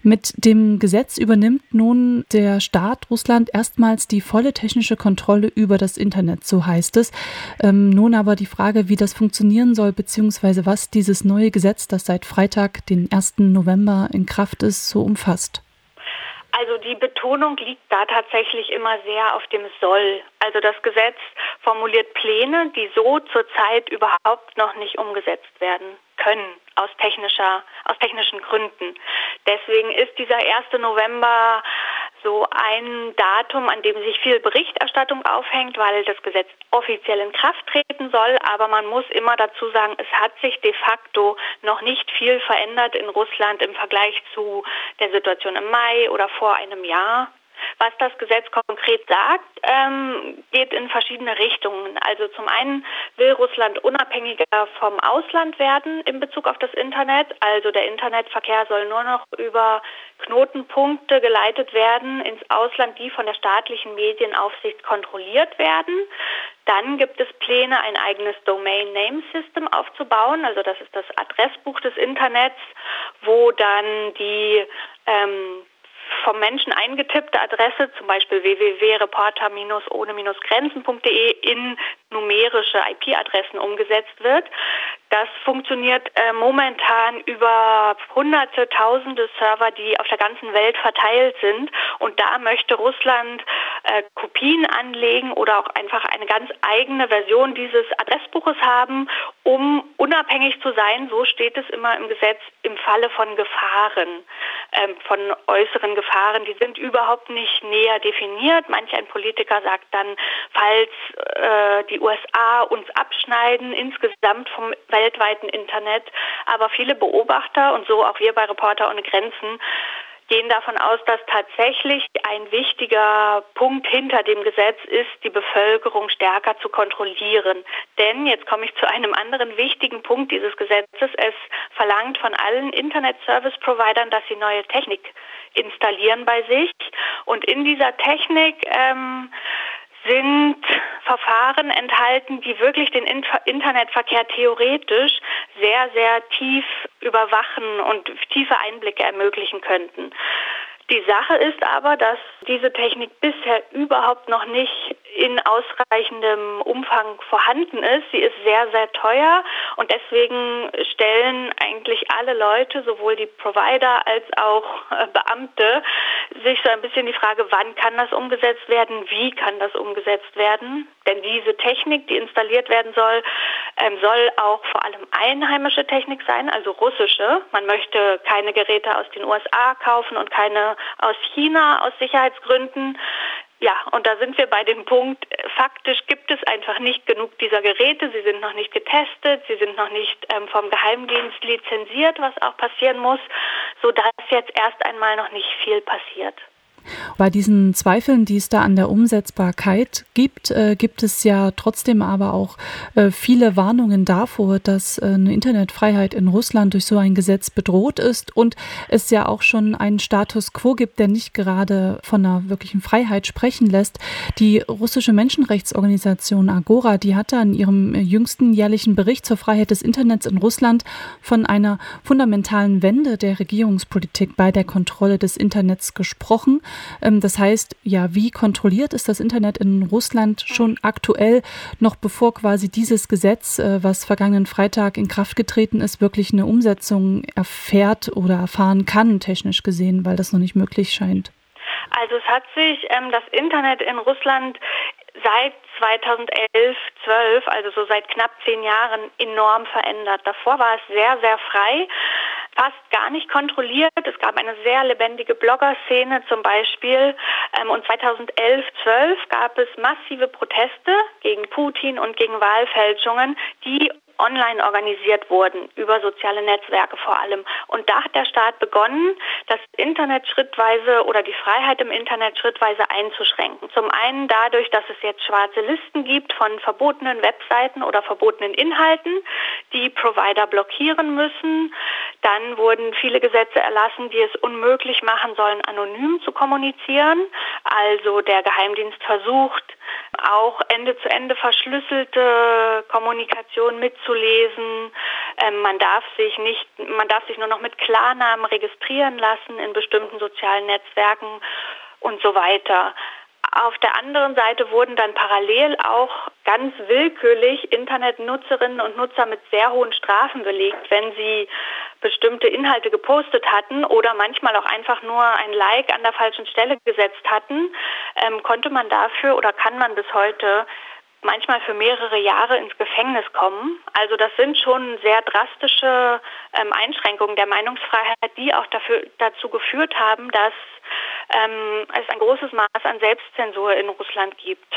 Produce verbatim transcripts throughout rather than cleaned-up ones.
Mit dem Gesetz übernimmt nun der Staat Russland erstmals die volle technische Kontrolle über das Internet, so heißt es. Ähm, nun aber die Frage, wie das funktionieren soll, beziehungsweise was dieses neue Gesetz, das seit Freitag, den ersten November in Kraft ist, so umfasst. Also die Betonung liegt da tatsächlich immer sehr auf dem Soll. Also das Gesetz formuliert Pläne, die so zurzeit überhaupt noch nicht umgesetzt werden können, aus technischer, aus technischen Gründen. Deswegen ist dieser erste November so ein Datum, an dem sich viel Berichterstattung aufhängt, weil das Gesetz offiziell in Kraft treten soll. Aber man muss immer dazu sagen, es hat sich de facto noch nicht viel verändert in Russland im Vergleich zu der Situation im Mai oder vor einem Jahr. Was das Gesetz konkret sagt, ähm, geht in verschiedene Richtungen. Also zum einen will Russland unabhängiger vom Ausland werden in Bezug auf das Internet. Also der Internetverkehr soll nur noch über Knotenpunkte geleitet werden ins Ausland, die von der staatlichen Medienaufsicht kontrolliert werden. Dann gibt es Pläne, ein eigenes Domain Name System aufzubauen. Also das ist das Adressbuch des Internets, wo dann die ähm, vom Menschen eingetippte Adresse, zum Beispiel w w w punkt reporter ohne grenzen punkt d e, in numerische I P-Adressen umgesetzt wird. Das funktioniert äh, momentan über hunderte, tausende Server, die auf der ganzen Welt verteilt sind. Und da möchte Russland äh, Kopien anlegen oder auch einfach eine ganz eigene Version dieses Adressbuches haben, um unabhängig zu sein, so steht es immer im Gesetz, im Falle von Gefahren, äh, von äußeren Gefahren. Die sind überhaupt nicht näher definiert. Manch ein Politiker sagt dann, falls äh, die U S A uns abschneiden, insgesamt vom weltweiten Internet. Aber viele Beobachter und so auch wir bei Reporter ohne Grenzen gehen davon aus, dass tatsächlich ein wichtiger Punkt hinter dem Gesetz ist, die Bevölkerung stärker zu kontrollieren. Denn, jetzt komme ich zu einem anderen wichtigen Punkt dieses Gesetzes, es verlangt von allen Internet-Service-Providern, dass sie neue Technik installieren bei sich. Und in dieser Technik ähm, sind Verfahren enthalten, die wirklich den Inter- Internetverkehr theoretisch sehr, sehr tief überwachen und tiefe Einblicke ermöglichen könnten. Die Sache ist aber, dass diese Technik bisher überhaupt noch nicht in ausreichendem Umfang vorhanden ist. Sie ist sehr, sehr teuer und deswegen stellen eigentlich alle Leute, sowohl die Provider als auch Beamte, sich so ein bisschen die Frage, wann kann das umgesetzt werden, wie kann das umgesetzt werden? Denn diese Technik, die installiert werden soll, ähm, soll auch vor allem einheimische Technik sein, also russische. Man möchte keine Geräte aus den U S A kaufen und keine aus China aus Sicherheitsgründen. Ja, und da sind wir bei dem Punkt, faktisch gibt es einfach nicht genug dieser Geräte, sie sind noch nicht getestet, sie sind noch nicht ähm, vom Geheimdienst lizenziert, was auch passieren muss, sodass jetzt erst einmal noch nicht viel passiert. Bei diesen Zweifeln, die es da an der Umsetzbarkeit gibt, äh, gibt es ja trotzdem aber auch äh, viele Warnungen davor, dass äh, eine Internetfreiheit in Russland durch so ein Gesetz bedroht ist und es ja auch schon einen Status quo gibt, der nicht gerade von einer wirklichen Freiheit sprechen lässt. Die russische Menschenrechtsorganisation Agora, die hatte in ihrem jüngsten jährlichen Bericht zur Freiheit des Internets in Russland von einer fundamentalen Wende der Regierungspolitik bei der Kontrolle des Internets gesprochen. Das heißt, ja, wie kontrolliert ist das Internet in Russland schon aktuell, noch bevor quasi dieses Gesetz, was vergangenen Freitag in Kraft getreten ist, wirklich eine Umsetzung erfährt oder erfahren kann, technisch gesehen, weil das noch nicht möglich scheint? Also es hat sich ähm, das Internet in Russland seit zweitausendelf, zwölf, also so seit knapp zehn Jahren, enorm verändert. Davor war es sehr, sehr frei, fast gar nicht kontrolliert. Es gab eine sehr lebendige Blogger-Szene zum Beispiel. Und zweitausendelf, zwölf gab es massive Proteste gegen Putin und gegen Wahlfälschungen, die online organisiert wurden, über soziale Netzwerke vor allem. Und da hat der Staat begonnen, das Internet schrittweise oder die Freiheit im Internet schrittweise einzuschränken. Zum einen dadurch, dass es jetzt schwarze Listen gibt von verbotenen Webseiten oder verbotenen Inhalten, die Provider blockieren müssen. Dann wurden viele Gesetze erlassen, die es unmöglich machen sollen, anonym zu kommunizieren. Also der Geheimdienst versucht, auch Ende zu Ende verschlüsselte Kommunikation mitzulesen. Ähm, man darf sich nicht, man darf sich nur noch mit Klarnamen registrieren lassen in bestimmten sozialen Netzwerken und so weiter. Auf der anderen Seite wurden dann parallel auch ganz willkürlich Internetnutzerinnen und Nutzer mit sehr hohen Strafen belegt, wenn sie bestimmte Inhalte gepostet hatten oder manchmal auch einfach nur ein Like an der falschen Stelle gesetzt hatten, ähm, konnte man dafür oder kann man bis heute manchmal für mehrere Jahre ins Gefängnis kommen. Also das sind schon sehr drastische ähm, Einschränkungen der Meinungsfreiheit, die auch dafür, dazu geführt haben, dass ähm, es ein großes Maß an Selbstzensur in Russland gibt.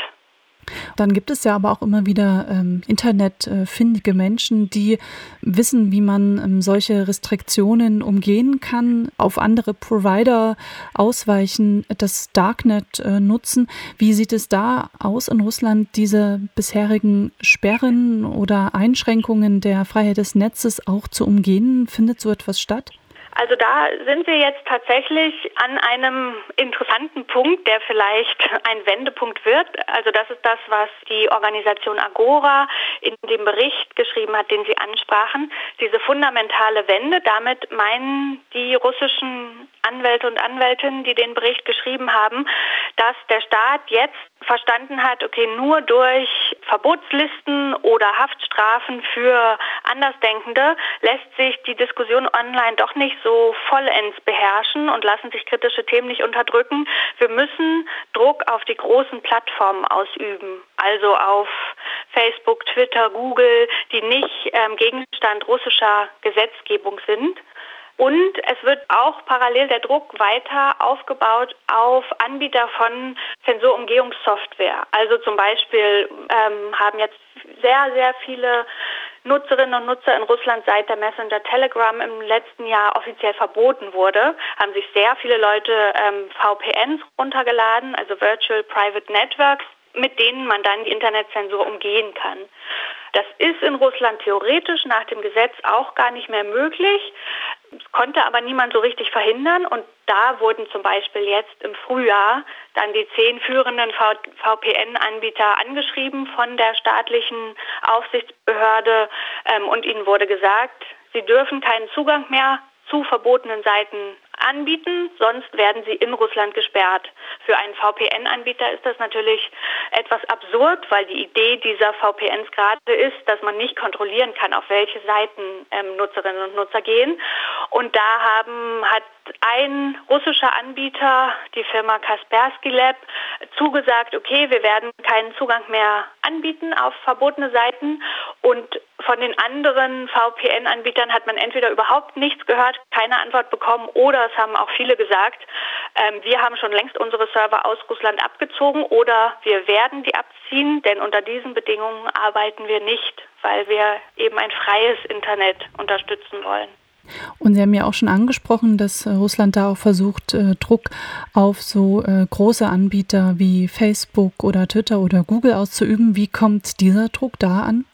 Dann gibt es ja aber auch immer wieder ähm, internetfindige Menschen, die wissen, wie man ähm, solche Restriktionen umgehen kann, auf andere Provider ausweichen, das Darknet äh, nutzen. Wie sieht es da aus in Russland, diese bisherigen Sperren oder Einschränkungen der Freiheit des Netzes auch zu umgehen? Findet so etwas statt? Also da sind wir jetzt tatsächlich an einem interessanten Punkt, der vielleicht ein Wendepunkt wird. Also das ist das, was die Organisation Agora in dem Bericht geschrieben hat, den Sie ansprachen. Diese fundamentale Wende, damit meinen die russischen Anwälte und Anwältinnen, die den Bericht geschrieben haben, dass der Staat jetzt verstanden hat, okay, nur durch Verbotslisten oder Haftstrafen für Andersdenkende lässt sich die Diskussion online doch nicht so vollends beherrschen und lassen sich kritische Themen nicht unterdrücken. Wir müssen Druck auf die großen Plattformen ausüben, also auf Facebook, Twitter, Google, die nicht ähm, Gegenstand russischer Gesetzgebung sind. Und es wird auch parallel der Druck weiter aufgebaut auf Anbieter von Zensurumgehungssoftware. Also zum Beispiel ähm, haben jetzt sehr, sehr viele Nutzerinnen und Nutzer in Russland seit der Messenger Telegram im letzten Jahr offiziell verboten wurde, haben sich sehr viele Leute ähm, V P Ns runtergeladen, also Virtual Private Networks, mit denen man dann die Internetzensur umgehen kann. Das ist in Russland theoretisch nach dem Gesetz auch gar nicht mehr möglich. Es konnte aber niemand so richtig verhindern und da wurden zum Beispiel jetzt im Frühjahr dann die zehn führenden V P N-Anbieter angeschrieben von der staatlichen Aufsichtsbehörde ähm, und ihnen wurde gesagt, sie dürfen keinen Zugang mehr zu verbotenen Seiten anbieten, sonst werden sie in Russland gesperrt. Für einen V P N-Anbieter ist das natürlich etwas absurd, weil die Idee dieser V P Ns gerade ist, dass man nicht kontrollieren kann, auf welche Seiten ähm, Nutzerinnen und Nutzer gehen. Und da haben, hat ein russischer Anbieter, die Firma Kaspersky Lab, zugesagt, okay, wir werden keinen Zugang mehr anbieten auf verbotene Seiten. Und von den anderen V P N-Anbietern hat man entweder überhaupt nichts gehört, keine Antwort bekommen oder es haben auch viele gesagt, ähm, wir haben schon längst unsere Server aus Russland abgezogen oder wir werden die abziehen, denn unter diesen Bedingungen arbeiten wir nicht, weil wir eben ein freies Internet unterstützen wollen. Und Sie haben ja auch schon angesprochen, dass äh, Russland da auch versucht, äh, Druck auf so äh, große Anbieter wie Facebook oder Twitter oder Google auszuüben. Wie kommt dieser Druck da an?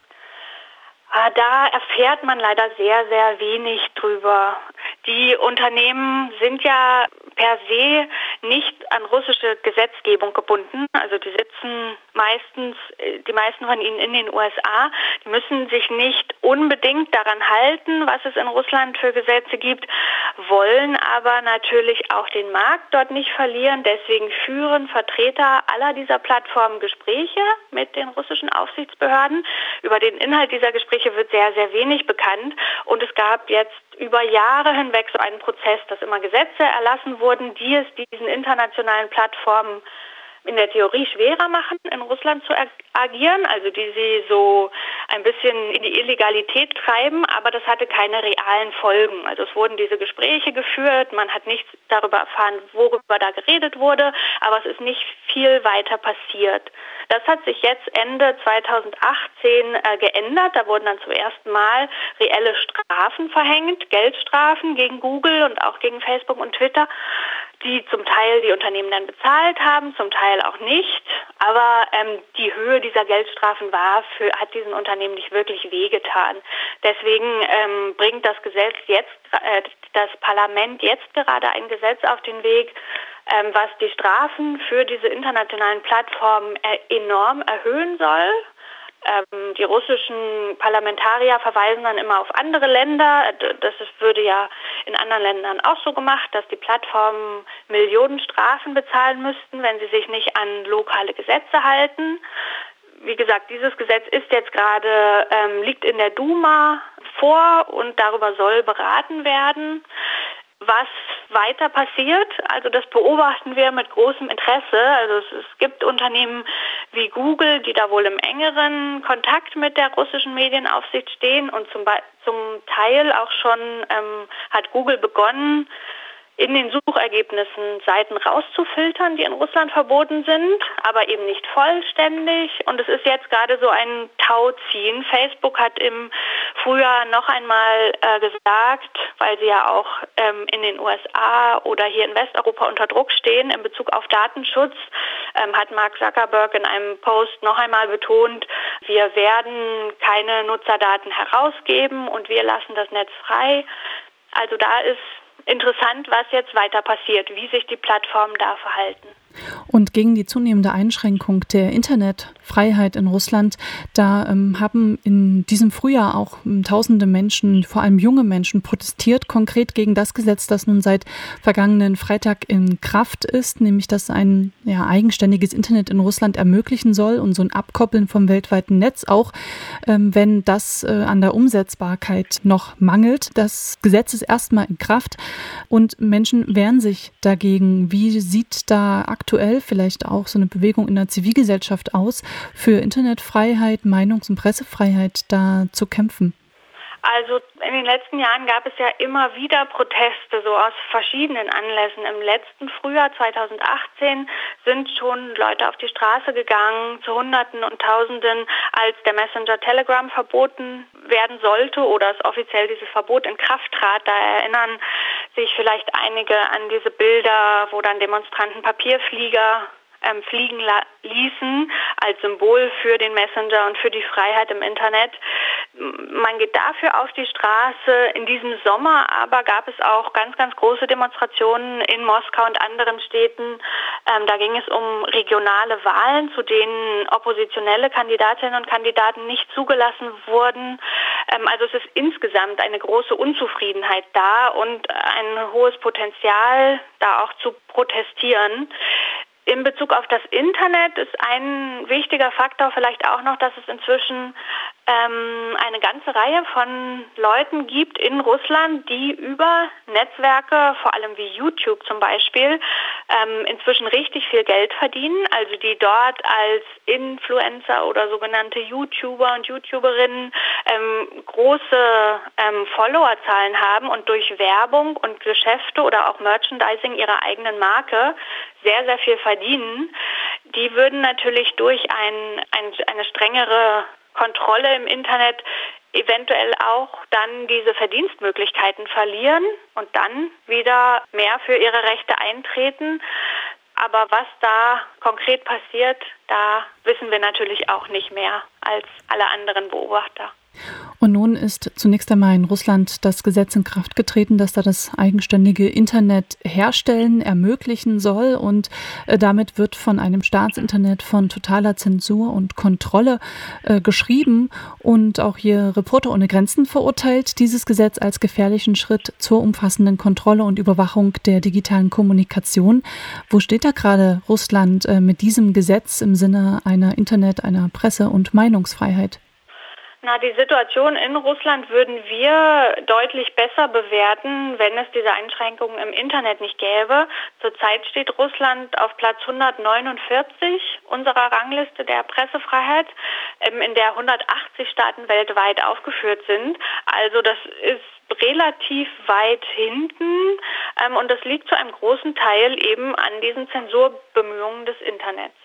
Da erfährt man leider sehr, sehr wenig drüber. Die Unternehmen sind ja per se nicht an russische Gesetzgebung gebunden. Also die sitzen meistens, die meisten von ihnen in den U S A. Die müssen sich nicht unbedingt daran halten, was es in Russland für Gesetze gibt, wollen aber natürlich auch den Markt dort nicht verlieren. Deswegen führen Vertreter aller dieser Plattformen Gespräche mit den russischen Aufsichtsbehörden. Über den Inhalt dieser Gespräche wird sehr, sehr wenig bekannt. Und es gab jetzt über Jahre hinweg so einen Prozess, dass immer Gesetze erlassen wurden, die es diesen internationalen Plattformen in der Theorie schwerer machen, in Russland zu agieren, also die sie so ein bisschen in die Illegalität treiben, aber das hatte keine realen Folgen. Also es wurden diese Gespräche geführt, man hat nichts darüber erfahren, worüber da geredet wurde, aber es ist nicht viel weiter passiert. Das hat sich jetzt Ende zweitausendachtzehn äh, geändert, da wurden dann zum ersten Mal reelle Strafen verhängt, Geldstrafen gegen Google und auch gegen Facebook und Twitter, die zum Teil die Unternehmen dann bezahlt haben, zum Teil auch nicht. Aber ähm, die Höhe dieser Geldstrafen war für, hat diesen Unternehmen nicht wirklich wehgetan. Deswegen ähm, bringt das Gesetz jetzt, äh, das Parlament jetzt gerade ein Gesetz auf den Weg, ähm, was die Strafen für diese internationalen Plattformen äh, enorm erhöhen soll. Ähm, die russischen Parlamentarier verweisen dann immer auf andere Länder. Das würde ja in anderen Ländern auch so gemacht, dass die Plattformen Millionen Strafen bezahlen müssten, wenn sie sich nicht an lokale Gesetze halten. Wie gesagt, dieses Gesetz ist jetzt gerade, ähm, liegt in der Duma vor und darüber soll beraten werden. Was weiter passiert, also das beobachten wir mit großem Interesse. Also es, es gibt Unternehmen wie Google, die da wohl im engeren Kontakt mit der russischen Medienaufsicht stehen und zum, Be- zum Teil auch schon ähm, hat Google begonnen, in den Suchergebnissen Seiten rauszufiltern, die in Russland verboten sind, aber eben nicht vollständig. Und es ist jetzt gerade so ein Tauziehen. Facebook hat im Frühjahr noch einmal äh, gesagt, weil sie ja auch ähm, in den U S A oder hier in Westeuropa unter Druck stehen in Bezug auf Datenschutz, ähm, hat Mark Zuckerberg in einem Post noch einmal betont, wir werden keine Nutzerdaten herausgeben und wir lassen das Netz frei. Also da ist interessant, was jetzt weiter passiert, wie sich die Plattformen da verhalten. Und gegen die zunehmende Einschränkung der Internetfreiheit in Russland, da ähm, haben in diesem Frühjahr auch ähm, tausende Menschen, vor allem junge Menschen, protestiert, konkret gegen das Gesetz, das nun seit vergangenen Freitag in Kraft ist, nämlich dass ein ja, eigenständiges Internet in Russland ermöglichen soll und so ein Abkoppeln vom weltweiten Netz, auch ähm, wenn das äh, an der Umsetzbarkeit noch mangelt. Das Gesetz ist erstmal in Kraft und Menschen wehren sich dagegen. Wie sieht da aktuell vielleicht auch so eine Bewegung in der Zivilgesellschaft aus, für Internetfreiheit, Meinungs- und Pressefreiheit da zu kämpfen? Also in den letzten Jahren gab es ja immer wieder Proteste, so aus verschiedenen Anlässen. Im letzten Frühjahr zweitausendachtzehn sind schon Leute auf die Straße gegangen, zu Hunderten und Tausenden, als der Messenger Telegram verboten werden sollte oder es offiziell dieses Verbot in Kraft trat. Da erinnern sich vielleicht einige an diese Bilder, wo dann Demonstranten Papierflieger Ähm, fliegen la- ließen als Symbol für den Messenger und für die Freiheit im Internet. Man geht dafür auf die Straße. In diesem Sommer aber gab es auch ganz, ganz große Demonstrationen in Moskau und anderen Städten. Ähm, da ging es um regionale Wahlen, zu denen oppositionelle Kandidatinnen und Kandidaten nicht zugelassen wurden. Ähm, also es ist insgesamt eine große Unzufriedenheit da und ein hohes Potenzial, da auch zu protestieren. In Bezug auf das Internet ist ein wichtiger Faktor vielleicht auch noch, dass es inzwischen ähm, eine ganze Reihe von Leuten gibt in Russland, die über Netzwerke, vor allem wie YouTube zum Beispiel, ähm, inzwischen richtig viel Geld verdienen. Also die dort als Influencer oder sogenannte YouTuber und YouTuberinnen ähm, große ähm, Followerzahlen haben und durch Werbung und Geschäfte oder auch Merchandising ihrer eigenen Marke sehr, sehr viel verdienen. Die würden natürlich durch ein, ein, eine strengere Kontrolle im Internet eventuell auch dann diese Verdienstmöglichkeiten verlieren und dann wieder mehr für ihre Rechte eintreten. Aber was da konkret passiert, da wissen wir natürlich auch nicht mehr als alle anderen Beobachter. Und nun ist zunächst einmal in Russland das Gesetz in Kraft getreten, das da das eigenständige Internet herstellen, ermöglichen soll. Und äh, damit wird von einem Staatsinternet von totaler Zensur und Kontrolle äh, geschrieben und auch hier Reporter ohne Grenzen verurteilt, dieses Gesetz als gefährlichen Schritt zur umfassenden Kontrolle und Überwachung der digitalen Kommunikation. Wo steht da gerade Russland äh, mit diesem Gesetz im Sinne einer Internet-, einer Presse- und Meinungsfreiheit? Na, die Situation in Russland würden wir deutlich besser bewerten, wenn es diese Einschränkungen im Internet nicht gäbe. Zurzeit steht Russland auf Platz hundertneunundvierzig unserer Rangliste der Pressefreiheit, in der hundertachtzig Staaten weltweit aufgeführt sind. Also das ist relativ weit hinten und das liegt zu einem großen Teil eben an diesen Zensurbemühungen des Internets.